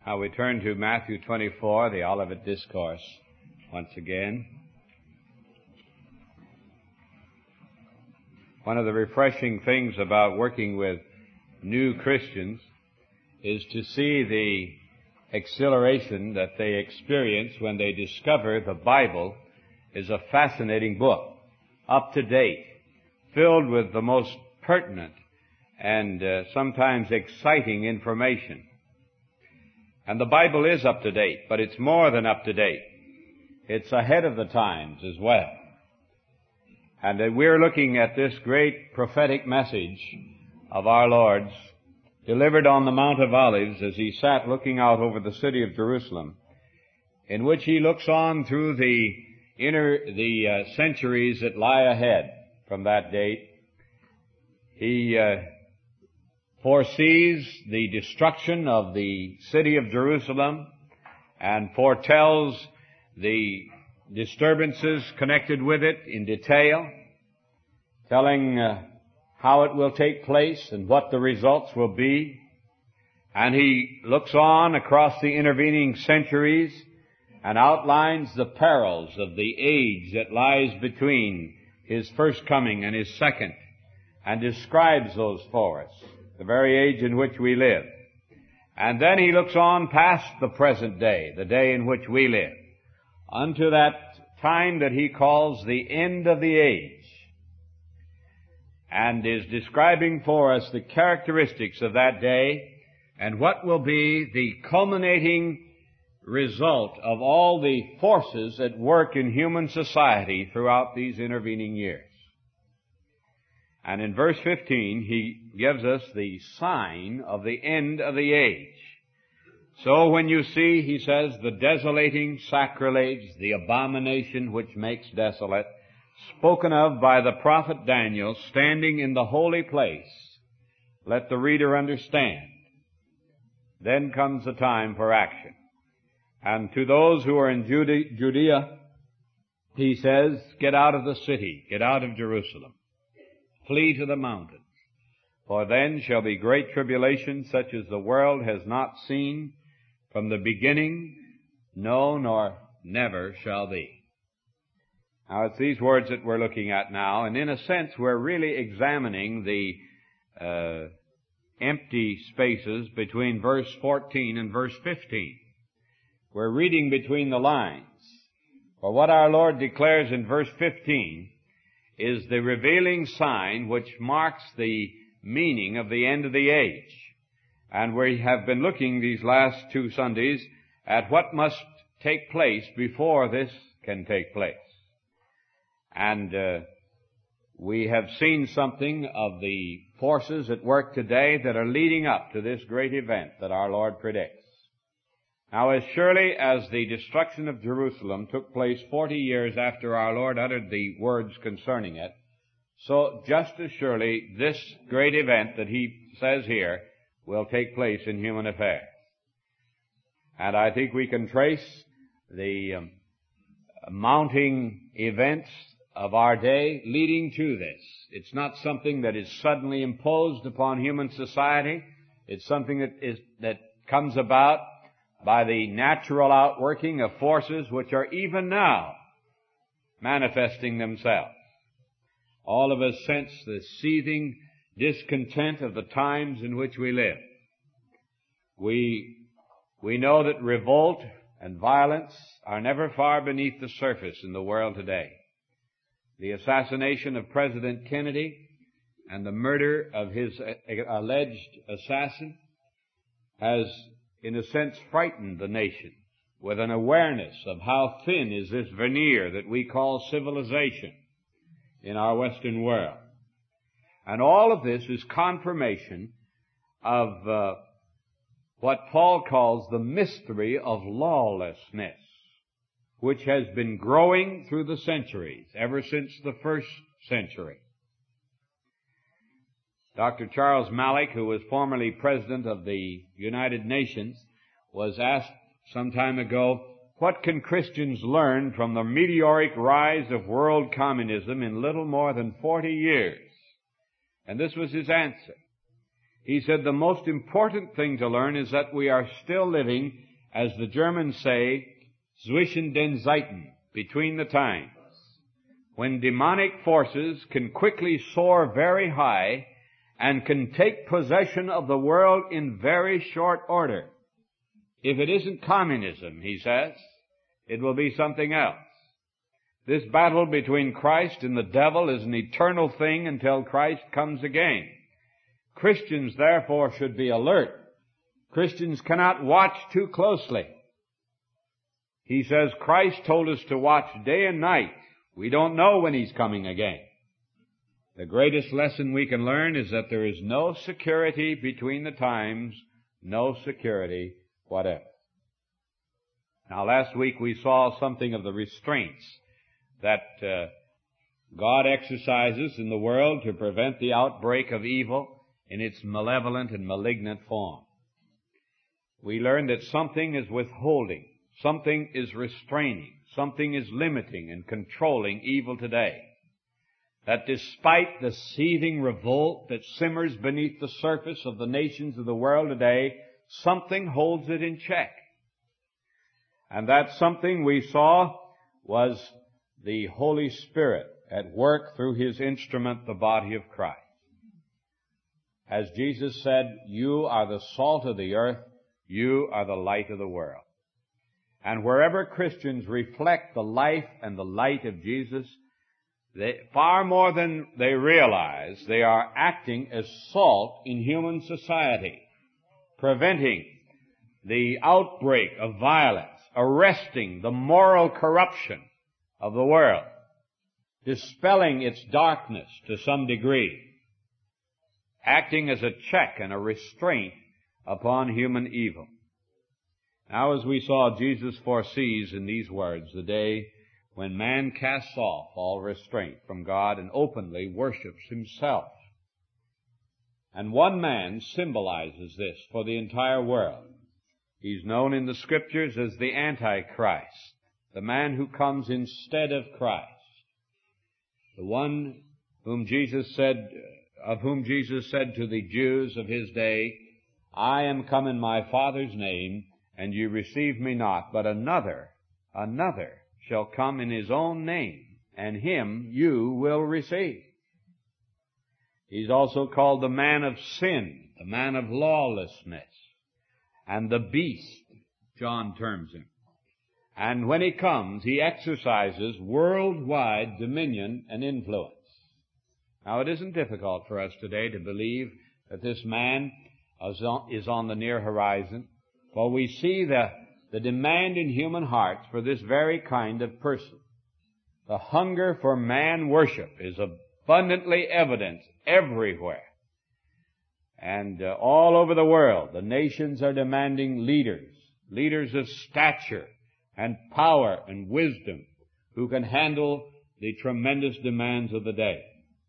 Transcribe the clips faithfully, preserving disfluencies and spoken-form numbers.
Now we turn to Matthew twenty-four, the Olivet Discourse, once again. One of the refreshing things about working with new Christians is to see the exhilaration that they experience when they discover the Bible is a fascinating book, up to date, filled with the most pertinent and uh, sometimes exciting information. And the Bible is up to date, but it's more than up to date. It's ahead of the times as well. And uh, we're looking at this great prophetic message of our Lord's delivered on the Mount of Olives as he sat looking out over the city of Jerusalem, in which he looks on through the inner, the uh, centuries that lie ahead from that date. He uh, foresees the destruction of the city of Jerusalem and foretells the disturbances connected with it in detail, telling uh, how it will take place and what the results will be. And he looks on across the intervening centuries and outlines the perils of the age that lies between his first coming and his second, and describes those for us, the very age in which we live. And then he looks on past the present day, the day in which we live, unto that time that he calls the end of the age, and is describing for us the characteristics of that day and what will be the culminating result of all the forces at work in human society throughout these intervening years. And in verse fifteen, he gives us the sign of the end of the age. So when you see, he says, the desolating sacrilege, the abomination which makes desolate, spoken of by the prophet Daniel, standing in the holy place, let the reader understand. Then comes the time for action. And to those who are in Judea, he says, get out of the city, get out of Jerusalem. Flee to the mountains, for then shall be great tribulation, such as the world has not seen from the beginning, no, nor never shall be. Now, it's these words that we're looking at now, and in a sense, we're really examining the uh, empty spaces between verse fourteen and verse fifteen. We're reading between the lines. For what our Lord declares in verse fifteen is the revealing sign which marks the meaning of the end of the age. And we have been looking these last two Sundays at what must take place before this can take place. And uh, we have seen something of the forces at work today that are leading up to this great event that our Lord predicts. Now, as surely as the destruction of Jerusalem took place forty years after our Lord uttered the words concerning it, so just as surely this great event that he says here will take place in human affairs. And I think we can trace the um, mounting events of our day leading to this. It's not something that is suddenly imposed upon human society. It's something that is that comes about by the natural outworking of forces which are even now manifesting themselves. All of us sense the seething discontent of the times in which we live. We, we know that revolt and violence are never far beneath the surface in the world today. The assassination of President Kennedy and the murder of his alleged assassin has, in a sense, frightened the nation with an awareness of how thin is this veneer that we call civilization in our Western world. And all of this is confirmation of uh, what Paul calls the mystery of lawlessness, which has been growing through the centuries, ever since the first century. Doctor Charles Malik, who was formerly president of the United Nations, was asked some time ago, what can Christians learn from the meteoric rise of world communism in little more than forty years? And this was his answer. He said the most important thing to learn is that we are still living, as the Germans say, zwischen den Zeiten, between the times, when demonic forces can quickly soar very high and can take possession of the world in very short order. If it isn't communism, he says, it will be something else. This battle between Christ and the devil is an eternal thing until Christ comes again. Christians, therefore, should be alert. Christians cannot watch too closely. He says Christ told us to watch day and night. We don't know when He's coming again. The greatest lesson we can learn is that there is no security between the times, no security whatever. Now, last week we saw something of the restraints that uh, God exercises in the world to prevent the outbreak of evil in its malevolent and malignant form. We learned that something is withholding, something is restraining, something is limiting and controlling evil today. That despite the seething revolt that simmers beneath the surface of the nations of the world today, something holds it in check. And that something we saw was the Holy Spirit at work through His instrument, the body of Christ. As Jesus said, you are the salt of the earth, you are the light of the world. And wherever Christians reflect the life and the light of Jesus, they, far more than they realize, they are acting as salt in human society, preventing the outbreak of violence, arresting the moral corruption of the world, dispelling its darkness to some degree, acting as a check and a restraint upon human evil. Now, as we saw, Jesus foresees in these words the day when man casts off all restraint from God and openly worships himself. And one man symbolizes this for the entire world. He's known in the Scriptures as the Antichrist, the man who comes instead of Christ, the one whom Jesus said, of whom Jesus said to the Jews of his day, I am come in my Father's name, and you receive me not, but another, another shall come in his own name, and him you will receive. He's also called the man of sin, the man of lawlessness, and the beast, John terms him. And when he comes, he exercises worldwide dominion and influence. Now, it isn't difficult for us today to believe that this man is on the near horizon, for we see the, the demand in human hearts for this very kind of person. The hunger for man worship is abundantly evident everywhere. And uh, all over the world, the nations are demanding leaders, leaders of stature and power and wisdom who can handle the tremendous demands of the day.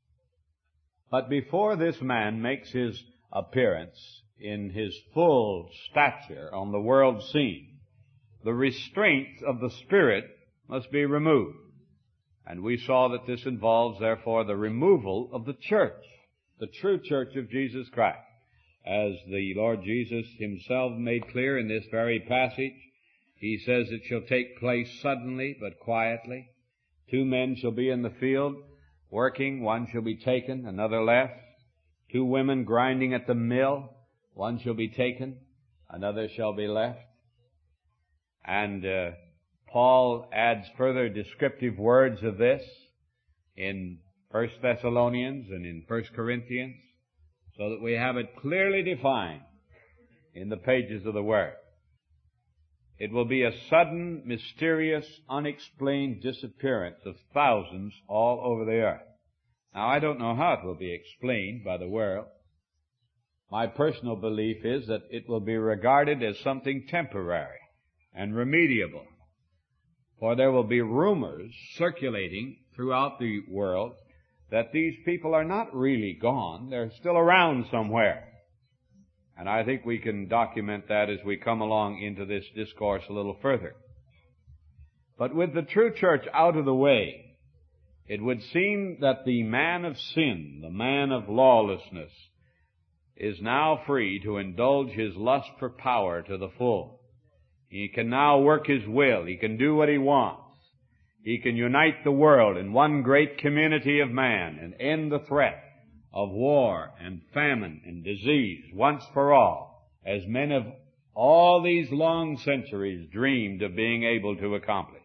But before this man makes his appearance in his full stature on the world scene, the restraints of the Spirit must be removed. And we saw that this involves, therefore, the removal of the church, the true church of Jesus Christ. As the Lord Jesus himself made clear in this very passage, he says it shall take place suddenly but quietly. Two men shall be in the field working, one shall be taken, another left. Two women grinding at the mill, one shall be taken, another shall be left. And uh, Paul adds further descriptive words of this in First Thessalonians and in First Corinthians, so that we have it clearly defined in the pages of the Word. It will be a sudden, mysterious, unexplained disappearance of thousands all over the earth. Now, I don't know how it will be explained by the world. My personal belief is that it will be regarded as something temporary and remediable. For there will be rumors circulating throughout the world that these people are not really gone. They're still around somewhere. And I think we can document that as we come along into this discourse a little further. But with the true church out of the way, it would seem that the man of sin, the man of lawlessness, is now free to indulge his lust for power to the full. He can now work his will. He can do what he wants. He can unite the world in one great community of man and end the threat of war and famine and disease once for all, as men of all these long centuries dreamed of being able to accomplish.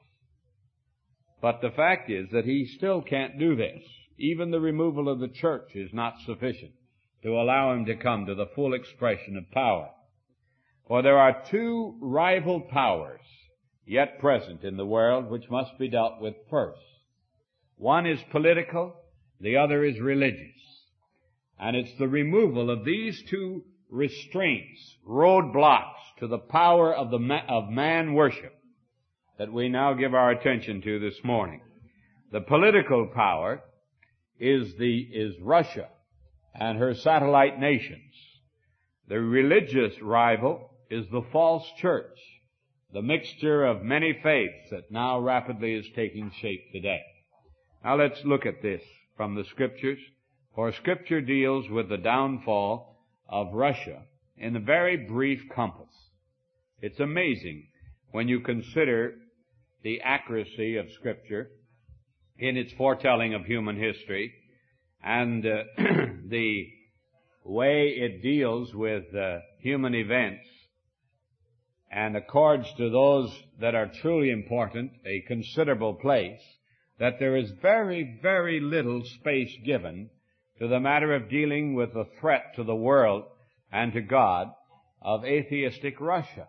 But the fact is that he still can't do this. Even the removal of the church is not sufficient to allow him to come to the full expression of power. For there are two rival powers yet present in the world which must be dealt with first. One is political, the other is religious. And it's the removal of these two restraints, roadblocks to the power of the ma- of man worship that we now give our attention to this morning. The political power is the is Russia and her satellite nations. The religious rival is the false church, the mixture of many faiths that now rapidly is taking shape today. Now let's look at this from the Scriptures, for Scripture deals with the downfall of Russia in a very brief compass. It's amazing when you consider the accuracy of Scripture in its foretelling of human history and uh, the way it deals with uh, human events and accords to those that are truly important a considerable place, that there is very, very little space given to the matter of dealing with the threat to the world and to God of atheistic Russia.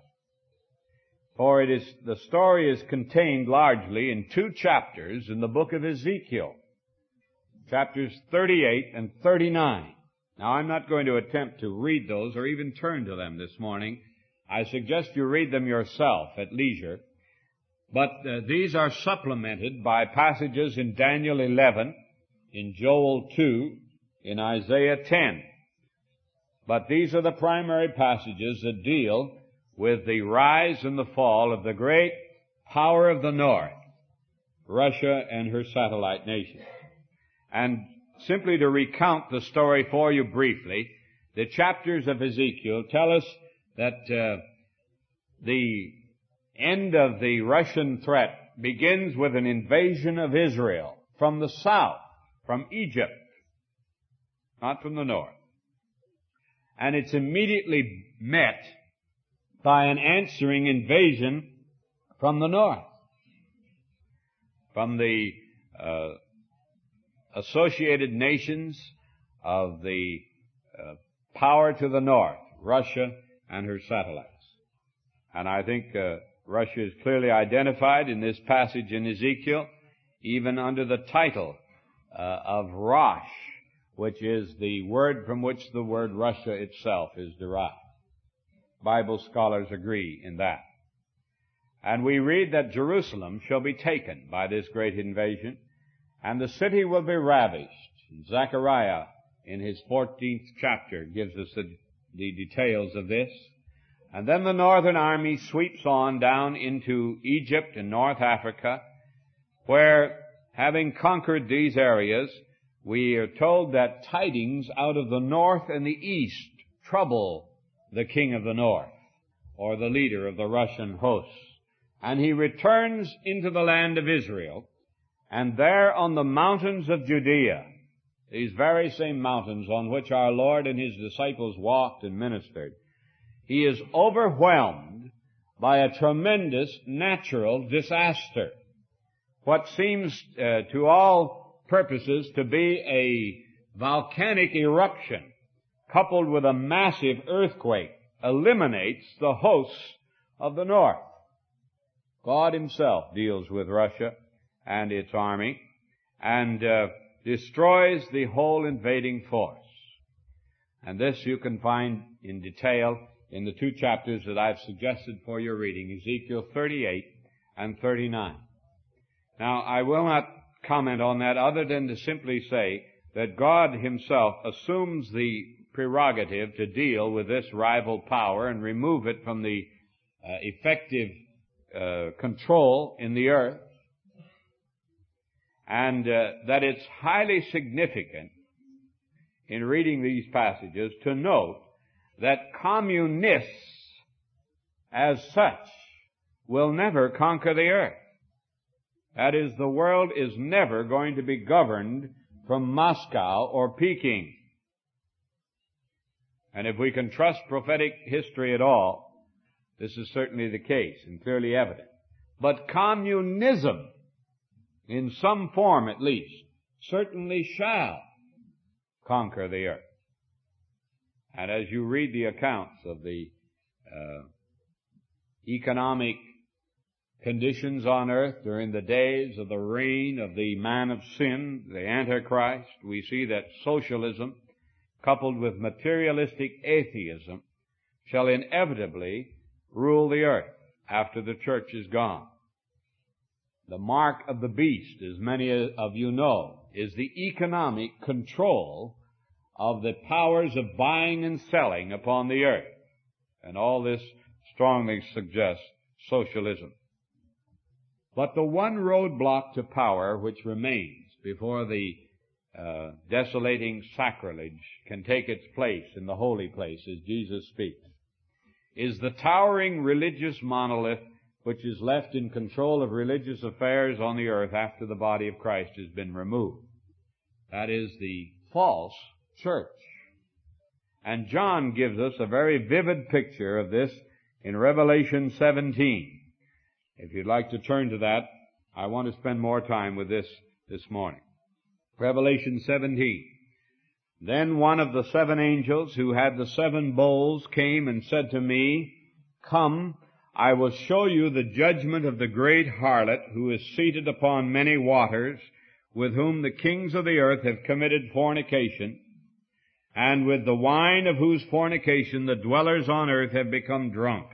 For it is, the story is contained largely in two chapters in the book of Ezekiel, chapters thirty-eight and thirty-nine. Now, I'm not going to attempt to read those or even turn to them this morning. I suggest you read them yourself at leisure. But uh, these are supplemented by passages in Daniel eleven, in Joel two, in Isaiah ten. But these are the primary passages that deal with the rise and the fall of the great power of the North, Russia and her satellite nations. And simply to recount the story for you briefly, the chapters of Ezekiel tell us that uh, the end of the Russian threat begins with an invasion of Israel from the south, from Egypt, not from the north. And it's immediately met by an answering invasion from the north, from the uh, associated nations of the uh, power to the north, Russia and her satellites. And I think uh, Russia is clearly identified in this passage in Ezekiel, even under the title uh, of Rosh, which is the word from which the word Russia itself is derived. Bible scholars agree in that. And we read that Jerusalem shall be taken by this great invasion, and the city will be ravished. Zechariah, in his fourteenth chapter, gives us the, the details of this. And then the northern army sweeps on down into Egypt and North Africa, where, having conquered these areas, we are told that tidings out of the north and the east trouble the king of the north, or the leader of the Russian hosts. And he returns into the land of Israel, and there on the mountains of Judea, these very same mountains on which our Lord and his disciples walked and ministered, he is overwhelmed by a tremendous natural disaster. What seems uh, to all purposes to be a volcanic eruption coupled with a massive earthquake eliminates the hosts of the north. God himself deals with Russia and its army and uh, destroys the whole invading force. And this you can find in detail in the two chapters that I've suggested for your reading, Ezekiel thirty-eight and thirty-nine. Now, I will not comment on that other than to simply say that God himself assumes the prerogative to deal with this rival power and remove it from the uh, effective uh, control in the earth, and uh, that it's highly significant in reading these passages to note that communists as such will never conquer the earth. That is, the world is never going to be governed from Moscow or Peking. And if we can trust prophetic history at all, this is certainly the case and clearly evident. But communism, in some form at least, certainly shall conquer the earth. And as you read the accounts of the uh, economic conditions on earth during the days of the reign of the man of sin, the Antichrist, we see that socialism, coupled with materialistic atheism, shall inevitably rule the earth after the church is gone. The mark of the beast, as many of you know, is the economic control of the powers of buying and selling upon the earth. And all this strongly suggests socialism. But the one roadblock to power which remains before the uh, desolating sacrilege can take its place in the holy place, as Jesus speaks, is the towering religious monolith which is left in control of religious affairs on the earth after the body of Christ has been removed. That is the false church. And John gives us a very vivid picture of this in Revelation seventeen. If you'd like to turn to that, I want to spend more time with this this morning. Revelation seventeen. Then one of the seven angels who had the seven bowls came and said to me, Come, I will show you the judgment of the great harlot who is seated upon many waters, with whom the kings of the earth have committed fornication, and with the wine of whose fornication the dwellers on earth have become drunk.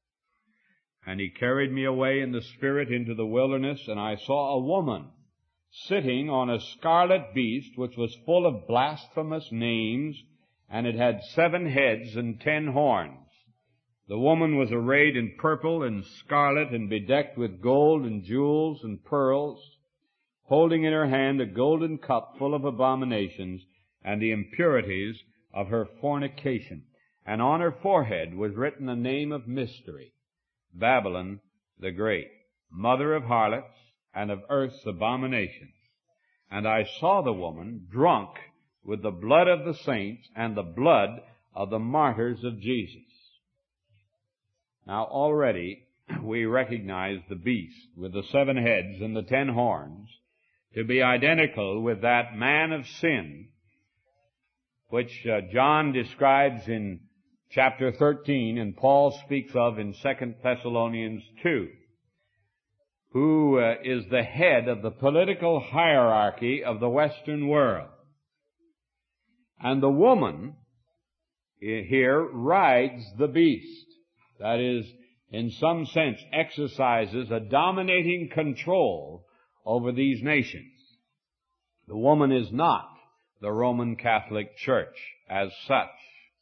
And he carried me away in the Spirit into the wilderness, and I saw a woman sitting on a scarlet beast, which was full of blasphemous names, and it had seven heads and ten horns. The woman was arrayed in purple and scarlet, and bedecked with gold and jewels and pearls, holding in her hand a golden cup full of abominations and the impurities of her fornication. And on her forehead was written a name of mystery, Babylon the Great, mother of harlots and of earth's abominations. And I saw the woman drunk with the blood of the saints and the blood of the martyrs of Jesus. Now already we recognize the beast with the seven heads and the ten horns to be identical with that man of sin, which uh, John describes in chapter thirteen, and Paul speaks of in Second Thessalonians two, who uh, is the head of the political hierarchy of the Western world. And the woman here rides the beast. That is, in some sense, exercises a dominating control over these nations. The woman is not the Roman Catholic Church as such,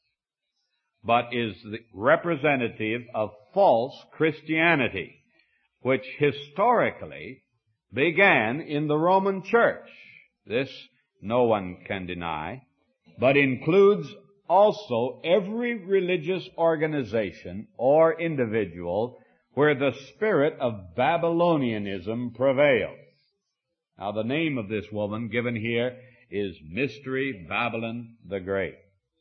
but is the representative of false Christianity, which historically began in the Roman Church. This no one can deny, but includes also every religious organization or individual where the spirit of Babylonianism prevails. Now the name of this woman given here is Mystery Babylon the Great.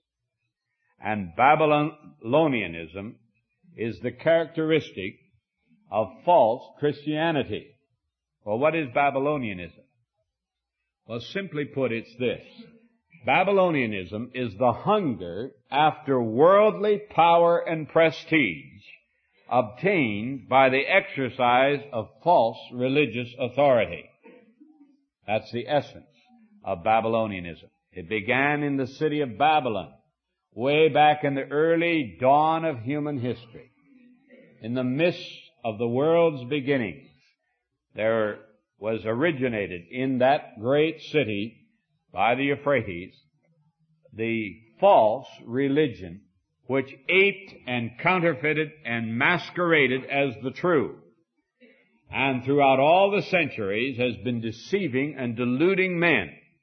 And Babylonianism is the characteristic of false Christianity. Well, what is Babylonianism? Well, simply put, it's this. Babylonianism is the hunger after worldly power and prestige obtained by the exercise of false religious authority. That's the essence of Babylonianism. It began in the city of Babylon, way back in the early dawn of human history. In the midst of the world's beginnings, there was originated in that great city by the Euphrates the false religion which aped and counterfeited and masqueraded as the true, and throughout all the centuries has been deceiving and deluding men,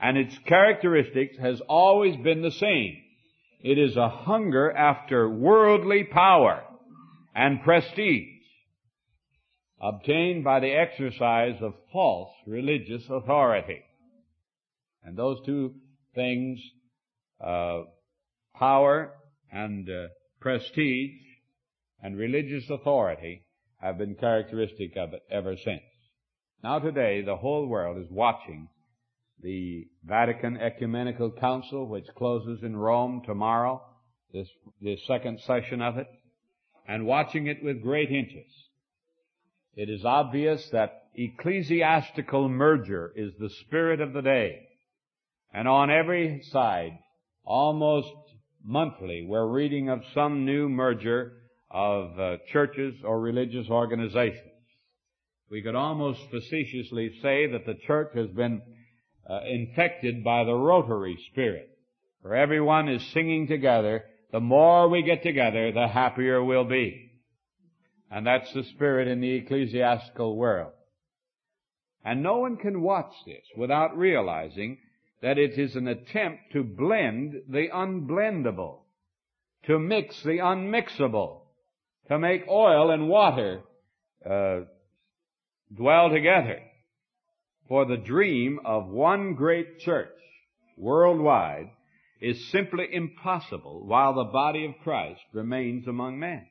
And its characteristics has always been the same. It is a hunger after worldly power and prestige, obtained by the exercise of false religious authority. And those two things, uh, power and uh, prestige and religious authority, have been characteristic of it ever since. Now today, the whole world is watching the Vatican Ecumenical Council, which closes in Rome tomorrow, this, this second session of it, and watching it with great interest. It is obvious that ecclesiastical merger is the spirit of the day. And on every side, almost monthly, we're reading of some new merger of uh, churches or religious organizations. We could almost facetiously say that the church has been uh, infected by the Rotary spirit, where everyone is singing together. The more we get together, the happier we'll be. And that's the spirit in the ecclesiastical world. And no one can watch this without realizing that it is an attempt to blend the unblendable, to mix the unmixable, to make oil and water uh, dwell together. For the dream of one great church worldwide is simply impossible while the body of Christ remains among men.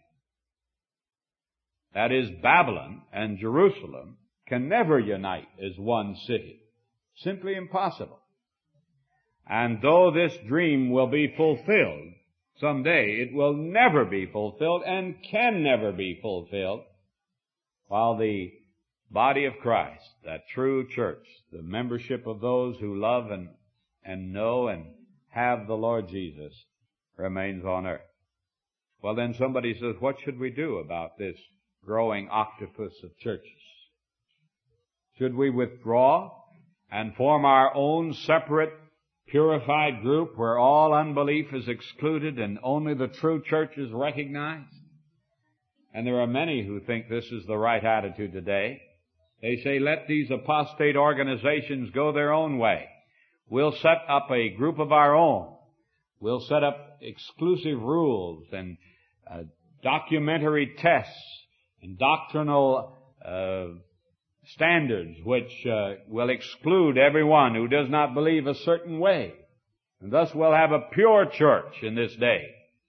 That is, Babylon and Jerusalem can never unite as one city. Simply impossible. And though this dream will be fulfilled someday, it will never be fulfilled and can never be fulfilled while the body of Christ, that true church, the membership of those who love and, and know and have the Lord Jesus, remains on earth. Well, then somebody says, what should we do about this growing octopus of churches? Should we withdraw and form our own separate, purified group where all unbelief is excluded and only the true church is recognized? And there are many who think this is the right attitude today. They say, let these apostate organizations go their own way. We'll set up a group of our own. We'll set up exclusive rules and uh, documentary tests and doctrinal uh, standards which uh, will exclude everyone who does not believe a certain way. And thus we'll have a pure church in this day.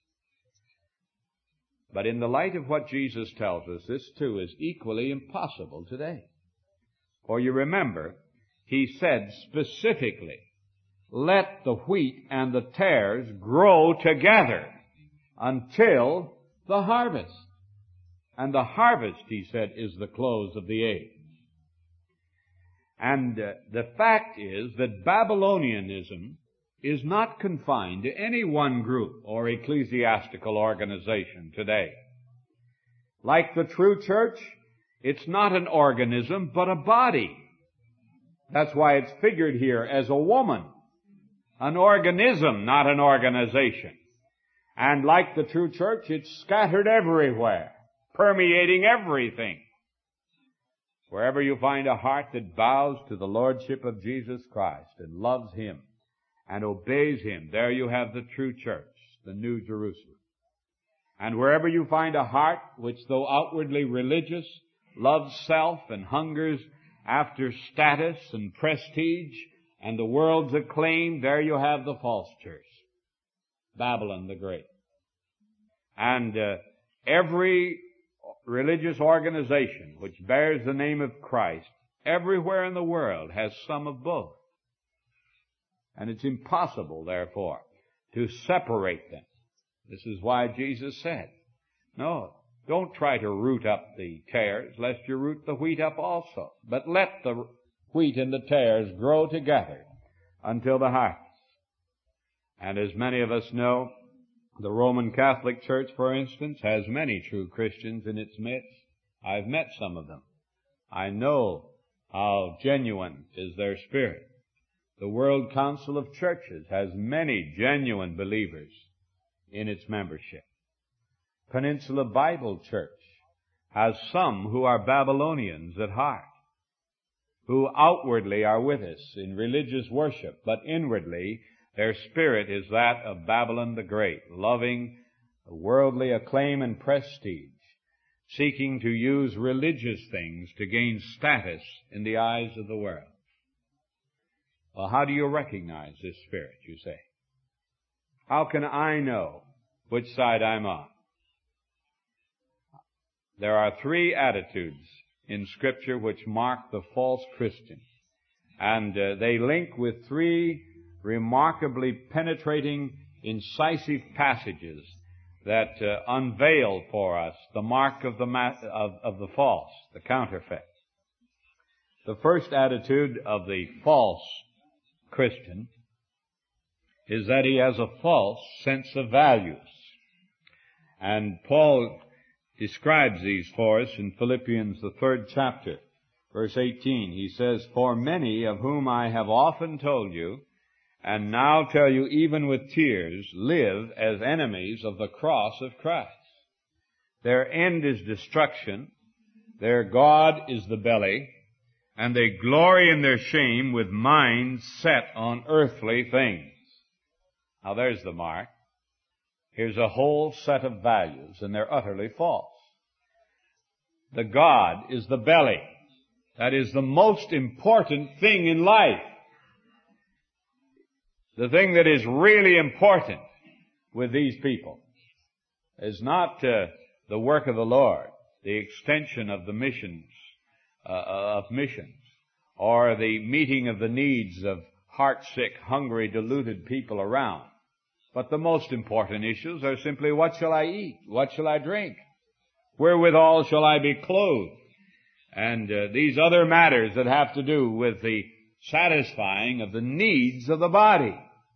But in the light of what Jesus tells us, this too is equally impossible today. For you remember, he said specifically, let the wheat and the tares grow together until the harvest. And the harvest, he said, is the close of the age. And uh, the fact is that Babylonianism is not confined to any one group or ecclesiastical organization today. Like the true church, it's not an organism, but a body. That's why it's figured here as a woman. An organism, not an organization. And like the true church, it's scattered everywhere, permeating everything. Wherever you find a heart that bows to the Lordship of Jesus Christ and loves Him and obeys Him, there you have the true church, the New Jerusalem. And wherever you find a heart which, though outwardly religious, loves self and hungers after status and prestige and the world's acclaim, there you have the false church, Babylon the Great. And uh, every religious organization which bears the name of Christ everywhere in the world has some of both. And it's impossible, therefore, to separate them. This is why Jesus said, no, don't try to root up the tares, lest you root the wheat up also. But let the wheat and the tares grow together until the harvest. And as many of us know, the Roman Catholic Church, for instance, has many true Christians in its midst. I've met some of them. I know how genuine is their spirit. The World Council of Churches has many genuine believers in its membership. Peninsula Bible Church has some who are Babylonians at heart. who outwardly are with us in religious worship, but inwardly their spirit is that of Babylon the Great, loving worldly acclaim and prestige, seeking to use religious things to gain status in the eyes of the world. Well, how do you recognize this spirit, you say? How can I know which side I'm on? There are three attitudes in Scripture which mark the false Christian, and uh, they link with three remarkably penetrating, incisive passages that uh, unveil for us the mark of the ma- of, of the false, the counterfeit. The first attitude of the false Christian is that he has a false sense of values. And Paul describes these for us in Philippians, the third chapter, verse eighteen. He says, "For many of whom I have often told you, and now tell you even with tears, live as enemies of the cross of Christ. Their end is destruction, their God is the belly, and they glory in their shame with minds set on earthly things." Now there's the mark. Here's a whole set of values, and they're utterly false. The God is the belly. That is the most important thing in life. The thing that is really important with these people is not uh, the work of the Lord, the extension of the missions, uh, of missions, or the meeting of the needs of heart-sick, hungry, deluded people around. But the most important issues are simply, what shall I eat? What shall I drink? Wherewithal shall I be clothed? And uh, these other matters that have to do with the satisfying of the needs of the body.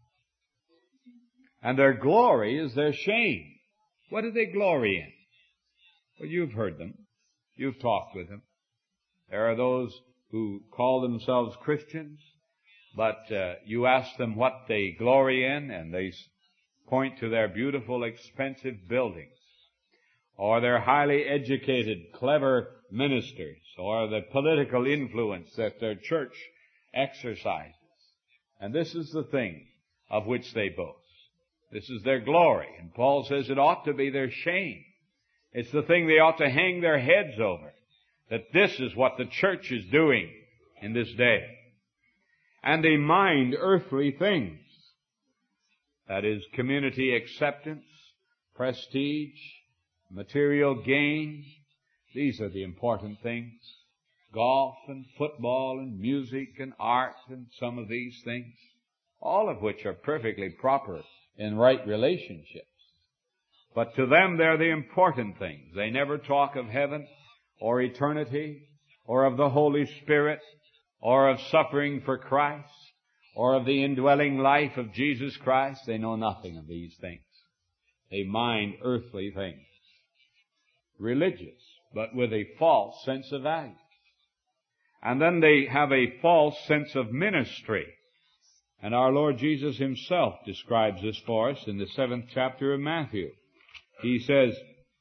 And their glory is their shame. What do they glory in? Well, you've heard them. You've talked with them. There are those who call themselves Christians, but uh, you ask them what they glory in, and they point to their beautiful, expensive buildings, or their highly educated, clever ministers, or the political influence that their church exercises. And this is the thing of which they boast. This is their glory. And Paul says it ought to be their shame. It's the thing they ought to hang their heads over, that this is what the church is doing in this day. And they mind earthly things. That is, community acceptance, prestige, material gain. These are the important things. Golf and football and music and art and some of these things, all of which are perfectly proper in right relationships. But to them they're the important things. They never talk of heaven or eternity or of the Holy Spirit or of suffering for Christ or of the indwelling life of Jesus Christ. They know nothing of these things. They mind earthly things. Religious, but with a false sense of value. And then they have a false sense of ministry. And our Lord Jesus himself describes this for us in the seventh chapter of Matthew. He says,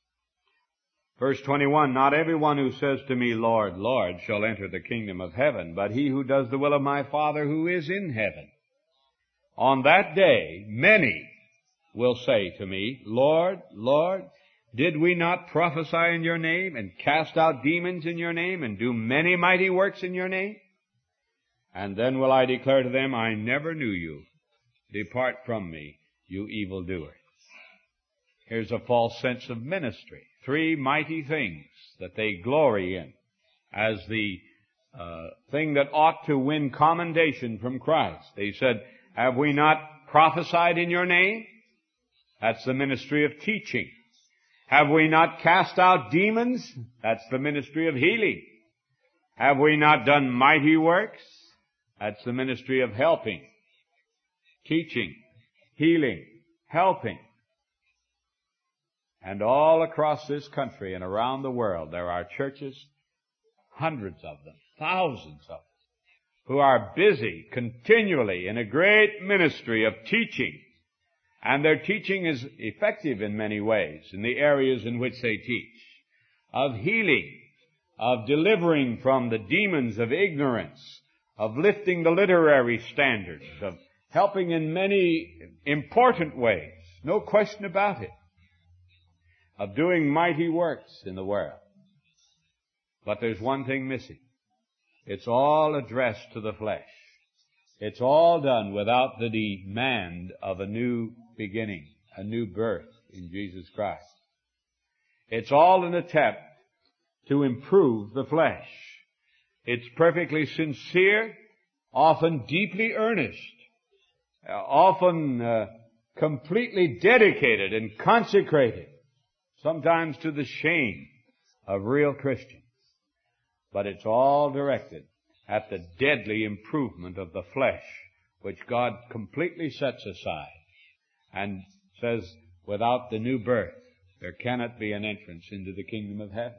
verse twenty-one, "Not everyone who says to me, Lord, Lord, shall enter the kingdom of heaven, but he who does the will of my Father who is in heaven. On that day, many will say to me, Lord, Lord, did we not prophesy in your name, and cast out demons in your name, and do many mighty works in your name? And then will I declare to them, I never knew you. Depart from me, you evildoers." Here's a false sense of ministry. Three mighty things that they glory in as the uh, thing that ought to win commendation from Christ. They said, have we not prophesied in your name? That's the ministry of teaching. Have we not cast out demons? That's the ministry of healing. Have we not done mighty works? That's the ministry of helping, teaching, healing, helping. And all across this country and around the world, there are churches, hundreds of them, thousands of them, who are busy continually in a great ministry of teaching. And their teaching is effective in many ways, in the areas in which they teach, of healing, of delivering from the demons of ignorance, of lifting the literary standards, of helping in many important ways, no question about it, of doing mighty works in the world. But there's one thing missing. It's all addressed to the flesh. It's all done without the demand of a new beginning, a new birth in Jesus Christ. It's all an attempt to improve the flesh. It's perfectly sincere, often deeply earnest, uh, often uh, completely dedicated and consecrated, sometimes to the shame of real Christians. But it's all directed at the deadly improvement of the flesh, which God completely sets aside and says, without the new birth, there cannot be an entrance into the kingdom of heaven.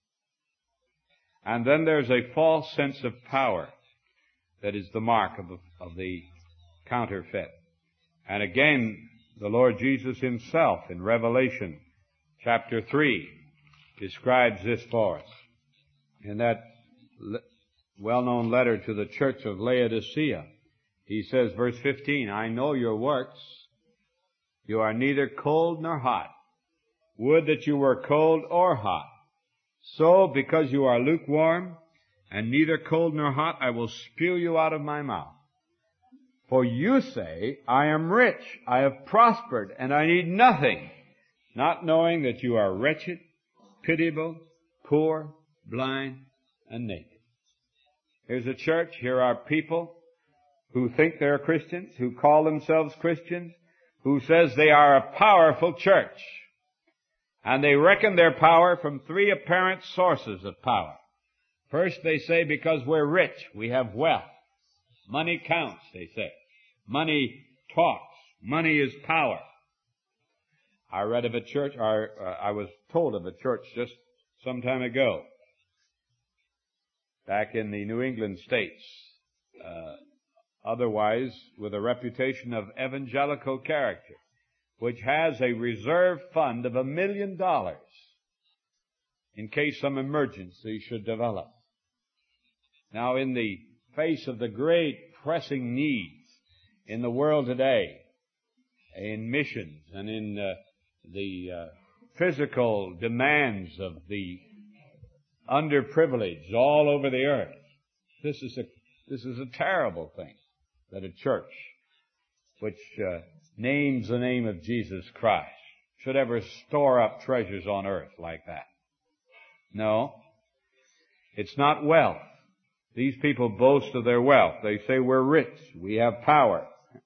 And then there's a false sense of power that is the mark of, of the counterfeit. And again, the Lord Jesus himself in Revelation chapter three describes this for us. In that le- well-known letter to the church of Laodicea, he says, verse fifteen, I know your works. You are neither cold nor hot. Would that you were cold or hot. So, because you are lukewarm, and neither cold nor hot, I will spew you out of my mouth. For you say, I am rich, I have prospered, and I need nothing, not knowing that you are wretched, pitiable, poor, blind, and naked. Here's a church, here are people who think they're Christians, who call themselves Christians, who says they are a powerful church. And they reckon their power from three apparent sources of power. First, they say because we're rich, we have wealth. Money counts, they say. Money talks. Money is power. I read of a church, or uh, I was told of a church just some time ago, back in the New England states, uh, otherwise with a reputation of evangelical character, which has a reserve fund of a million dollars in case some emergency should develop. Now, in the face of the great pressing needs in the world today, in missions and in uh, the uh, physical demands of the underprivileged all over the earth, this is a this is a terrible thing that a church which uh, names the name of Jesus Christ should ever store up treasures on earth like that. No, it's not wealth. These people boast of their wealth. They say we're rich, we have power.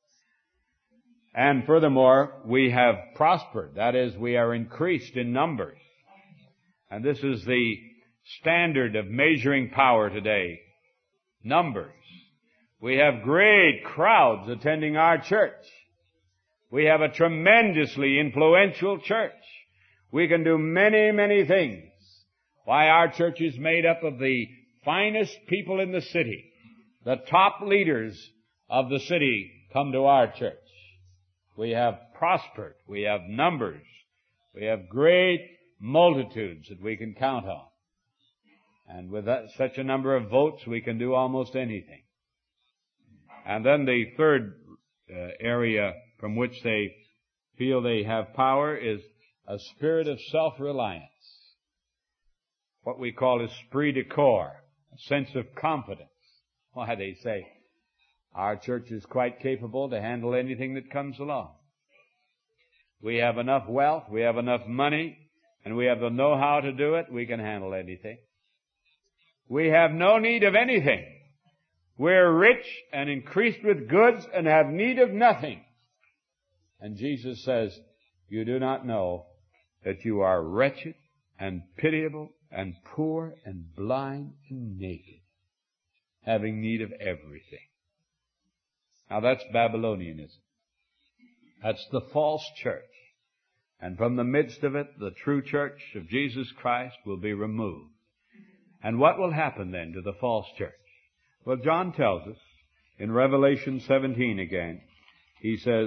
And furthermore, we have prospered. That is, we are increased in numbers. And this is the standard of measuring power today. Numbers. We have great crowds attending our church. We have a tremendously influential church. We can do many, many things. Why, our church is made up of the finest people in the city. The top leaders of the city come to our church. We have prospered. We have numbers. We have great multitudes that we can count on. And with that, such a number of votes, we can do almost anything. And then the third uh, area from which they feel they have power is a spirit of self-reliance. What we call esprit de corps, a sense of confidence. Why, they say, our church is quite capable to handle anything that comes along. We have enough wealth, we have enough money, and we have the know-how to do it. We can handle anything. We have no need of anything. We're rich and increased with goods and have need of nothing. And Jesus says, you do not know that you are wretched and pitiable and poor and blind and naked, having need of everything. Now that's Babylonianism. That's the false church. And from the midst of it, the true church of Jesus Christ will be removed. And what will happen then to the false church? Well, John tells us in Revelation seventeen again, he says,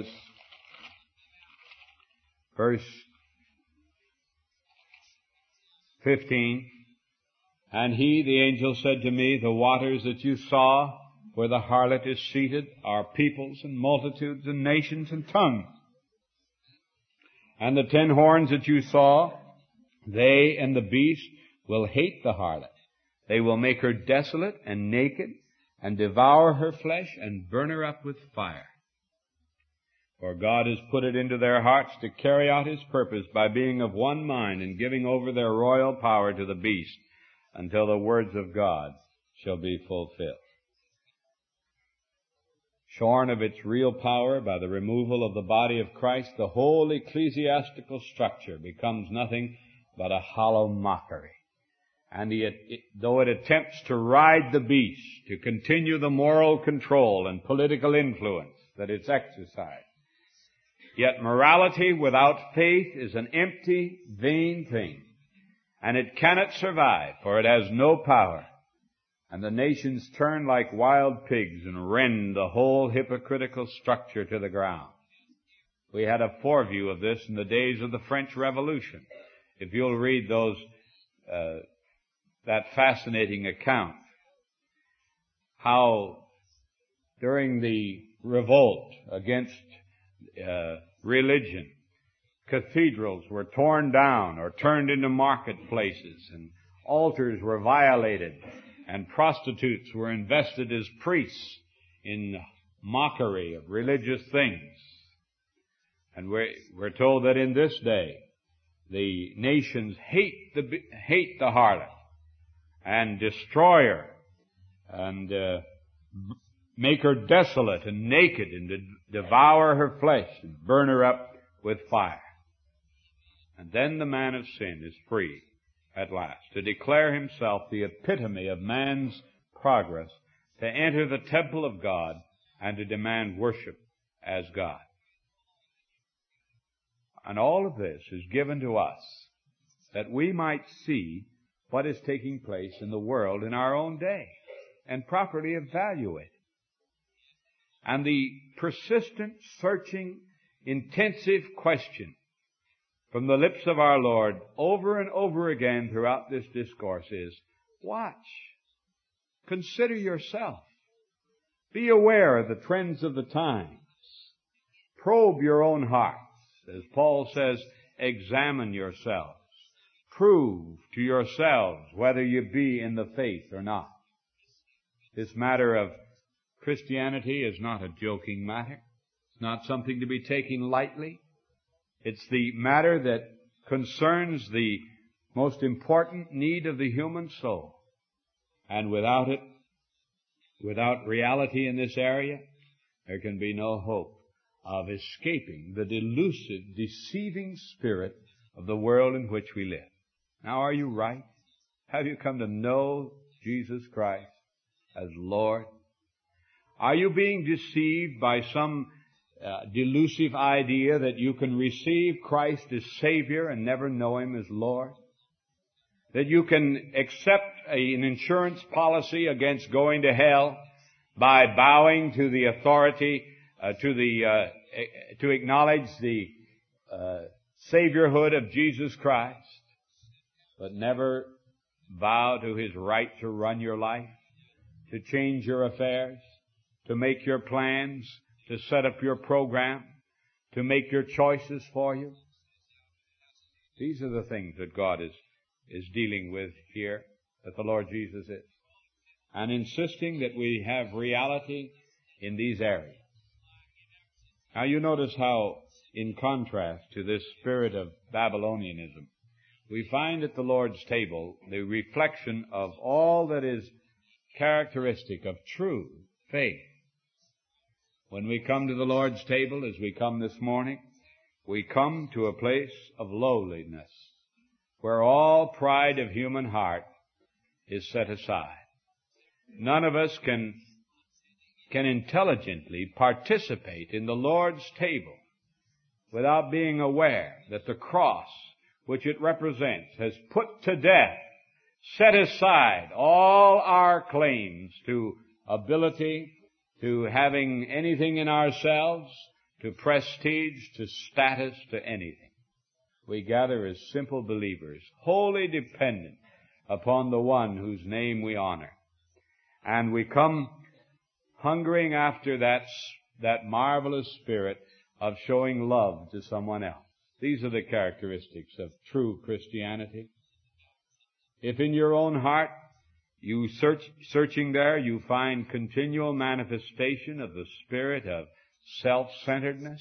verse fifteen, And he, the angel, said to me, the waters that you saw where the harlot is seated are peoples and multitudes and nations and tongues. And the ten horns that you saw, they and the beast will hate the harlot. They will make her desolate and naked, and devour her flesh, and burn her up with fire. For God has put it into their hearts to carry out His purpose by being of one mind and giving over their royal power to the beast, until the words of God shall be fulfilled. Shorn of its real power by the removal of the body of Christ, the whole ecclesiastical structure becomes nothing but a hollow mockery. And it, it, though it attempts to ride the beast, to continue the moral control and political influence that it's exercised, yet morality without faith is an empty, vain thing, and it cannot survive, for it has no power. And the nations turn like wild pigs and rend the whole hypocritical structure to the ground. We had a foreview of this in the days of the French Revolution. If you'll read those, uh, that fascinating account, how during the revolt against uh, religion, cathedrals were torn down or turned into marketplaces, and altars were violated, and prostitutes were invested as priests in mockery of religious things. And we're, we're told that in this day, the nations hate the, hate the harlot and destroy her and uh, make her desolate and naked and de- devour her flesh and burn her up with fire. And then the man of sin is free at last to declare himself the epitome of man's progress, to enter the temple of God and to demand worship as God. And all of this is given to us that we might see what is taking place in the world in our own day and properly evaluate it. And the persistent, searching, intensive question from the lips of our Lord over and over again throughout this discourse is, watch. Consider yourself. Be aware of the trends of the times. Probe your own hearts. As Paul says, examine yourselves. Prove to yourselves whether you be in the faith or not. This matter of Christianity is not a joking matter. It's not something to be taken lightly. It's the matter that concerns the most important need of the human soul. And without it, without reality in this area, there can be no hope of escaping the delusive, deceiving spirit of the world in which we live. Now, are you right? Have you come to know Jesus Christ as Lord? Are you being deceived by some uh, delusive idea that you can receive Christ as Savior and never know Him as Lord? That you can accept a, an insurance policy against going to hell by bowing to the authority, uh, to the, uh, to acknowledge the uh, Saviorhood of Jesus Christ, but never bow to His right to run your life, to change your affairs, to make your plans, to set up your program, to make your choices for you? These are the things that God is, is dealing with here, that the Lord Jesus is, and insisting that we have reality in these areas. Now you notice how, in contrast to this spirit of Babylonianism, we find at the Lord's table the reflection of all that is characteristic of true faith. When we come to the Lord's table, as we come this morning, we come to a place of lowliness, where all pride of human heart is set aside. None of us can, can intelligently participate in the Lord's table without being aware that the cross, which it represents, has put to death, set aside all our claims to ability, to having anything in ourselves, to prestige, to status, to anything. We gather as simple believers, wholly dependent upon the one whose name we honor. And we come hungering after that, that marvelous spirit of showing love to someone else. These are the characteristics of true Christianity. If in your own heart, you search, searching there, you find continual manifestation of the spirit of self-centeredness,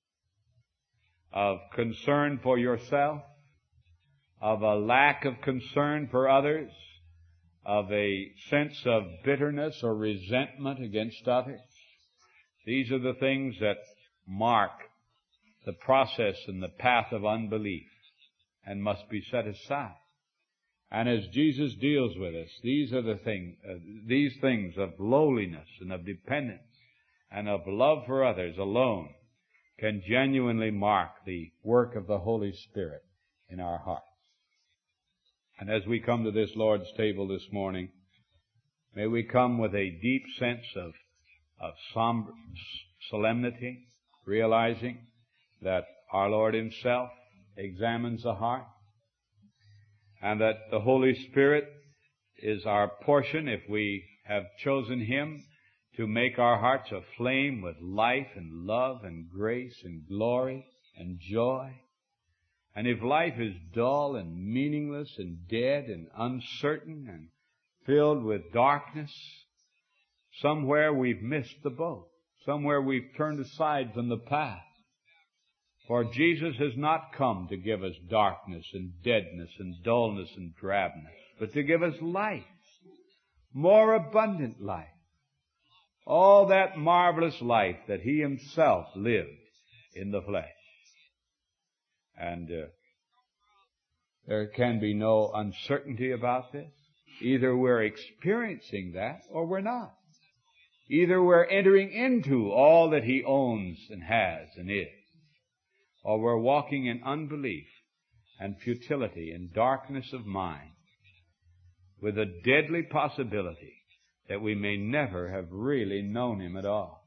of concern for yourself, of a lack of concern for others, of a sense of bitterness or resentment against others, these are the things that mark the process and the path of unbelief and must be set aside. And as Jesus deals with us, these are the things, uh, these things of lowliness and of dependence and of love for others alone can genuinely mark the work of the Holy Spirit in our hearts. And as we come to this Lord's table this morning, may we come with a deep sense of, of somber, solemnity, realizing that our Lord Himself examines the heart, and that the Holy Spirit is our portion if we have chosen Him to make our hearts aflame with life and love and grace and glory and joy. And if life is dull and meaningless and dead and uncertain and filled with darkness, somewhere we've missed the boat. Somewhere we've turned aside from the path. For Jesus has not come to give us darkness and deadness and dullness and drabness, but to give us life, more abundant life. All that marvelous life that He Himself lived in the flesh. And uh, there can be no uncertainty about this. Either we're experiencing that or we're not. Either we're entering into all that He owns and has and is, or we're walking in unbelief and futility and darkness of mind with a deadly possibility that we may never have really known Him at all.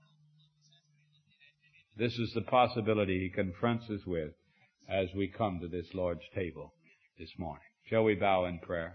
This is the possibility He confronts us with as we come to this Lord's table this morning. Shall we bow in prayer?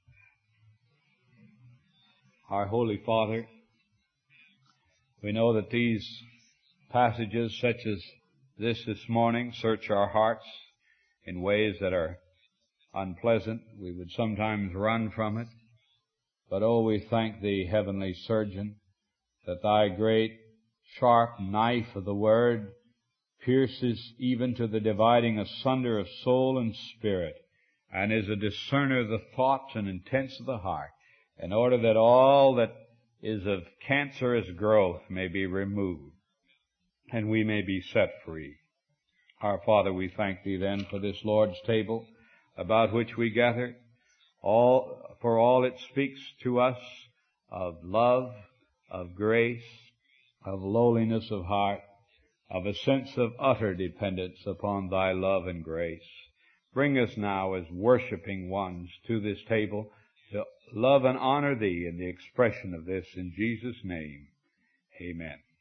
Our Holy Father, we know that these passages such as this this morning search our hearts in ways that are unpleasant. We would sometimes run from it. But oh, we thank Thee, Heavenly Surgeon, that Thy great sharp knife of the Word pierces even to the dividing asunder of soul and spirit, and is a discerner of the thoughts and intents of the heart, in order that all that is of cancerous growth may be removed, and we may be set free. Our Father, we thank Thee then for this Lord's table, about which we gather, all for all it speaks to us of love, of grace, of lowliness of heart, of a sense of utter dependence upon Thy love and grace. Bring us now as worshiping ones to this table to love and honor Thee in the expression of this in Jesus' name. Amen.